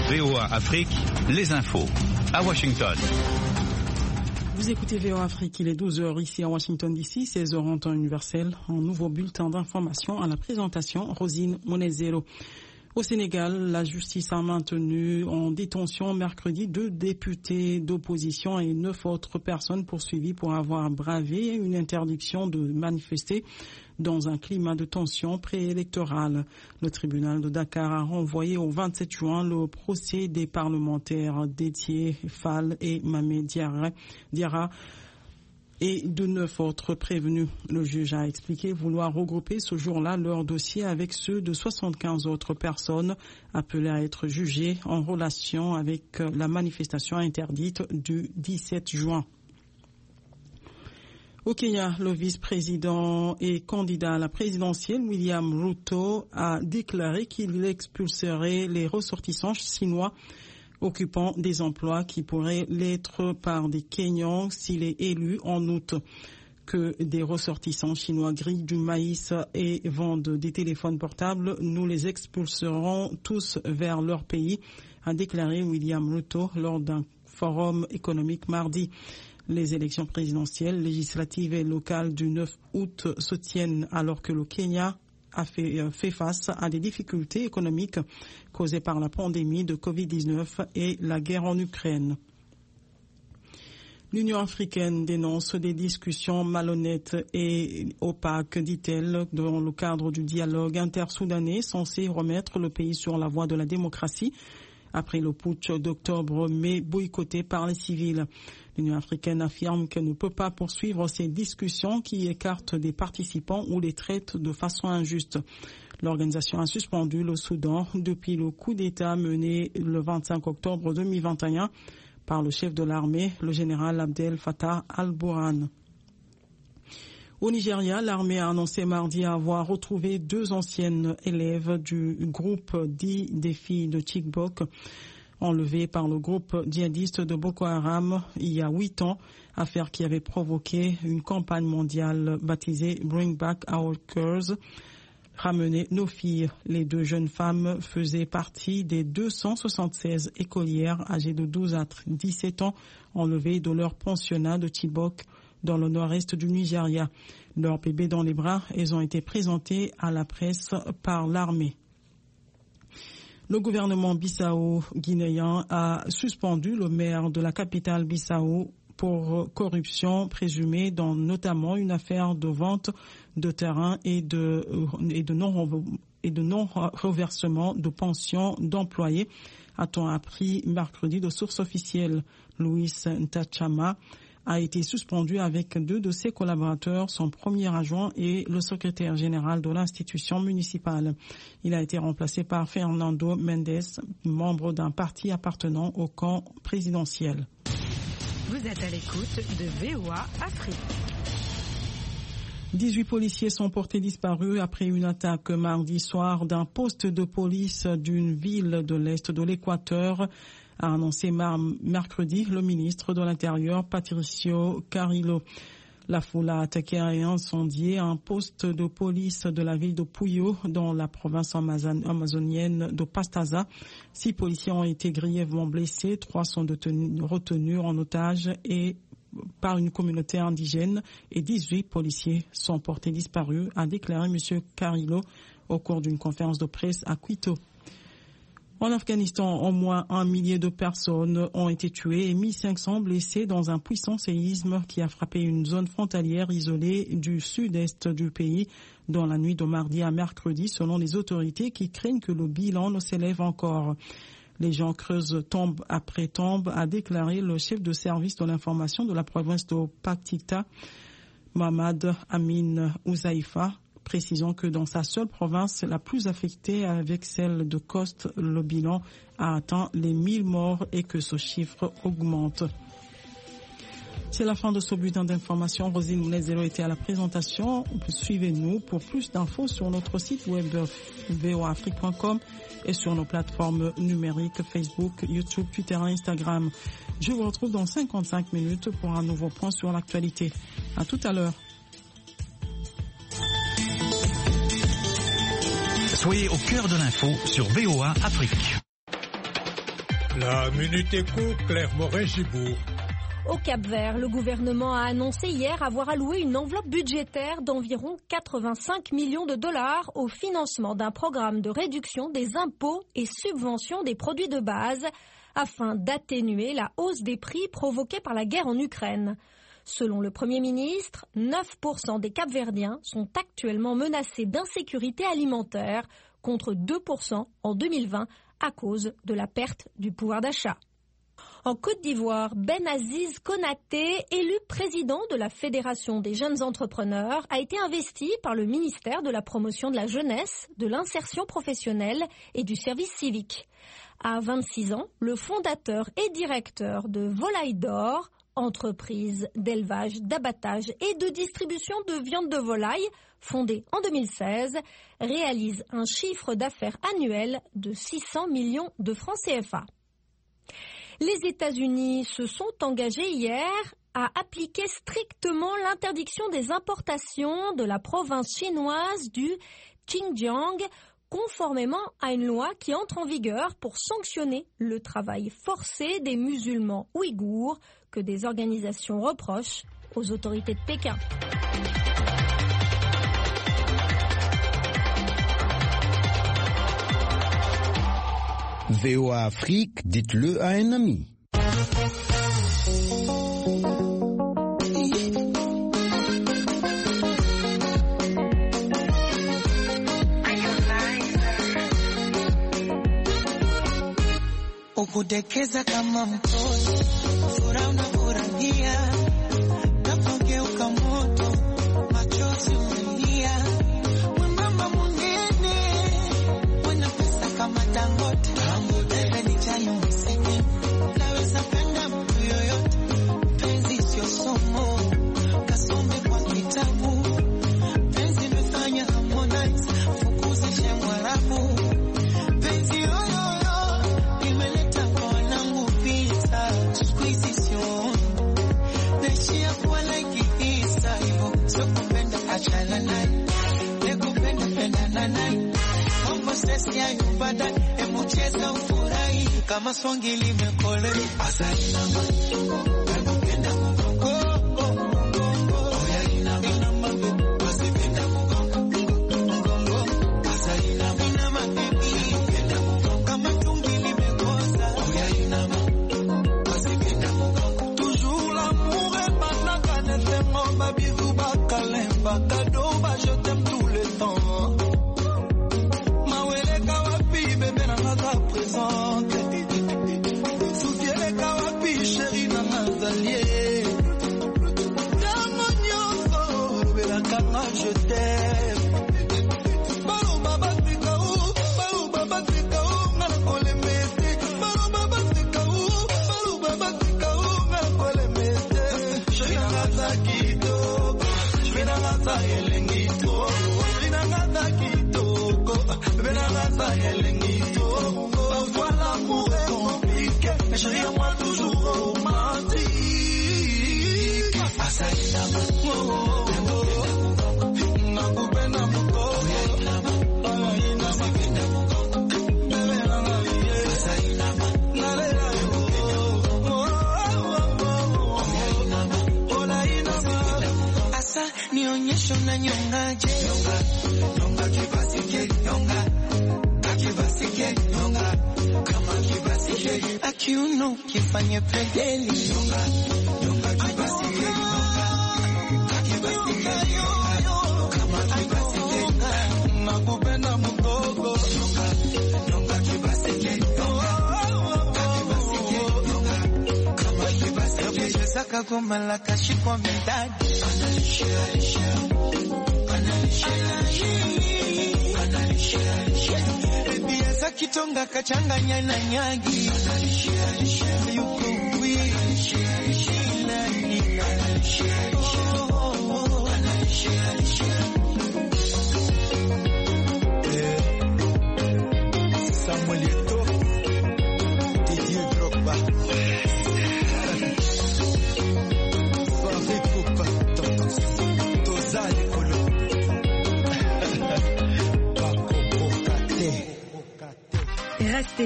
VOA Afrique, les infos. À Washington. Vous écoutez VOA Afrique, il est 12h ici à Washington DC, 16h en temps universel. Un nouveau bulletin d'information à la présentation, Rosine Monezero. Au Sénégal, la justice a maintenu en détention mercredi 2 députés d'opposition et 9 autres personnes poursuivies pour avoir bravé une interdiction de manifester dans un climat de tension préélectorale. Le tribunal de Dakar a renvoyé au 27 juin le procès des parlementaires Déthié Fall et Mamé Diarra et de 9 autres prévenus. Le juge a expliqué vouloir regrouper ce jour-là leur dossier avec ceux de 75 autres personnes appelées à être jugées en relation avec la manifestation interdite du 17 juin. Au Kenya, le vice-président et candidat à la présidentielle, William Ruto, a déclaré qu'il expulserait les ressortissants chinois occupant des emplois qui pourraient l'être par des Kenyans s'il est élu en août. Que des ressortissants chinois grillent du maïs et vendent des téléphones portables, nous les expulserons tous vers leur pays, a déclaré William Ruto lors d'un forum économique mardi. Les élections présidentielles, législatives et locales du 9 août se tiennent alors que le Kenya a fait face à des difficultés économiques causées par la pandémie de Covid-19 et la guerre en Ukraine. L'Union africaine dénonce des discussions malhonnêtes et opaques, dit-elle, dans le cadre du dialogue intersoudanais censé remettre le pays sur la voie de la démocratie après le putsch d'octobre, mais boycotté par les civils. L'Union africaine affirme qu'elle ne peut pas poursuivre ces discussions qui écartent des participants ou les traitent de façon injuste. L'organisation a suspendu le Soudan depuis le coup d'État mené le 25 octobre 2021 par le chef de l'armée, le général Abdel Fattah al-Burhan. Au Nigeria, l'armée a annoncé mardi avoir retrouvé 2 anciennes élèves du groupe dit des filles de Chibok, enlevées par le groupe djihadiste de Boko Haram il y a 8 ans, affaire qui avait provoqué une campagne mondiale baptisée Bring Back Our Girls, ramener nos filles. Les 2 jeunes femmes faisaient partie des 276 écolières âgées de 12 à 17 ans enlevées de leur pensionnat de Chibok dans le nord-est du Nigeria. Leurs bébés dans les bras, elles ont été présentées à la presse par l'armée. Le gouvernement bissau-guinéen a suspendu le maire de la capitale Bissau pour corruption présumée dans notamment une affaire de vente de terrain et de non-reversement de pensions d'employés, a-t-on appris mercredi de sources officielles. Louis Ntachama a été suspendu avec 2 de ses collaborateurs, son premier adjoint et le secrétaire général de l'institution municipale. Il a été remplacé par Fernando Mendes, membre d'un parti appartenant au camp présidentiel. Vous êtes à l'écoute de VOA Afrique. 18 policiers sont portés disparus après une attaque mardi soir d'un poste de police d'une ville de l'Est de l'Équateur, a annoncé mercredi le ministre de l'Intérieur, Patricio Carrillo. La foule a attaqué et incendié un poste de police de la ville de Puyo, dans la province amazonienne de Pastaza. 6 policiers ont été grièvement blessés, 3 sont retenus en otage par une communauté indigène et 18 policiers sont portés disparus, a déclaré M. Carrillo au cours d'une conférence de presse à Quito. En Afghanistan, au moins 1 millier de personnes ont été tuées et 1500 blessées dans un puissant séisme qui a frappé une zone frontalière isolée du sud-est du pays dans la nuit de mardi à mercredi, selon les autorités qui craignent que le bilan ne s'élève encore. Les gens creusent tombe après tombe, a déclaré le chef de service de l'information de la province de Paktika, Mohamed Amin Ouzaïfa, précisant que dans sa seule province la plus affectée avec celle de Khost, le bilan a atteint les 1000 morts et que ce chiffre augmente. C'est la fin de ce bulletin d'information. Rosine Moulezero était à la présentation. Suivez-nous pour plus d'infos sur notre site web voaafrique.com et sur nos plateformes numériques Facebook, YouTube, Twitter et Instagram. Je vous retrouve dans 55 minutes pour un nouveau point sur l'actualité. À tout à l'heure. Soyez au cœur de l'info sur VOA Afrique. La Minute Éco, Claire Moret-Gibourg. Au Cap-Vert, le gouvernement a annoncé hier avoir alloué une enveloppe budgétaire d'environ 85 millions de dollars au financement d'un programme de réduction des impôts et subventions des produits de base afin d'atténuer la hausse des prix provoquée par la guerre en Ukraine. Selon le Premier ministre, 9% des Cap-Verdiens sont actuellement menacés d'insécurité alimentaire contre 2% en 2020 à cause de la perte du pouvoir d'achat. En Côte d'Ivoire, Benaziz Konaté, élu président de la Fédération des jeunes entrepreneurs, a été investi par le ministère de la Promotion de la Jeunesse, de l'Insertion professionnelle et du Service civique. À 26 ans, le fondateur et directeur de Volaille d'Or, entreprise d'élevage, d'abattage et de distribution de viande de volaille, fondée en 2016, réalise un chiffre d'affaires annuel de 600 millions de francs CFA. Les États-Unis se sont engagés hier à appliquer strictement l'interdiction des importations de la province chinoise du Xinjiang, conformément à une loi qui entre en vigueur pour sanctionner le travail forcé des musulmans ouïghours que des organisations reprochent aux autorités de Pékin. VOA Afrique, dites-le à un ami. Ukudekeza kama mtoto, furaha unafurahia, napogeuka moto, machozi umelia, mwembamba munene, mwenye pesa kama Dangote, wewe ni chani msini, naweza penda mtu yoyote, penzi sio somo, kasome kwa kitabu, penzi mefanya Harmonize, fukuzishe Mwarabu, penzi yoyoyo, imeleta kwa wanangu vita, squeeze sio, nashia kwa like isa, hivyo, sio kupenda achana naye, nekupenda penda na naye, mambo sesi ya yubada, emucheza ufurahi, kama songi limekole, asali nama, nakupenda mgongo, oya inama, wasipenda mgongo, asali nama, inama baby, penda mgongo, kama tungi limekosa, oya inama, wasipenda mgongo. Toujours l'amour est banaka, nesemo babizu bakalemba, cadeau ba je t'aime tout le temps. Mawele kawapi, bébé nanga présente. Souviens kawapi, chérie nanga zalier. Damonyoso, bébé kanga je t'aime. Balo baba sikau, ngana kole mete. Balo baba sikau, ngana kole mete. Chérie nanga zakito, chérie nanga zaelengito, chérie nanga zakito, bébé nanga zaelengito. Parfois l'amour est compliqué, mais chérie à moi toujours romantique. Asainama, nakupenda mukoko, asa nionyesho na nyongaje, nyonga kibasike, nyonga kakibasike, nyonga kama kibasike, akiuno kifanye pedeli, nyonga kibasike, nyonga kakibasike, kama kibasike, nakupenda mgogo, nyonga kibasike, nyonga kakibasike, nyonga kama kibasike, saka goma la kashikwa midadi, Ebiasa kitonga kachanganya na nyagi, yuko Samuel Eto'o, Didier Drogba, Soirée Poupa, Tozali Kolo, Restez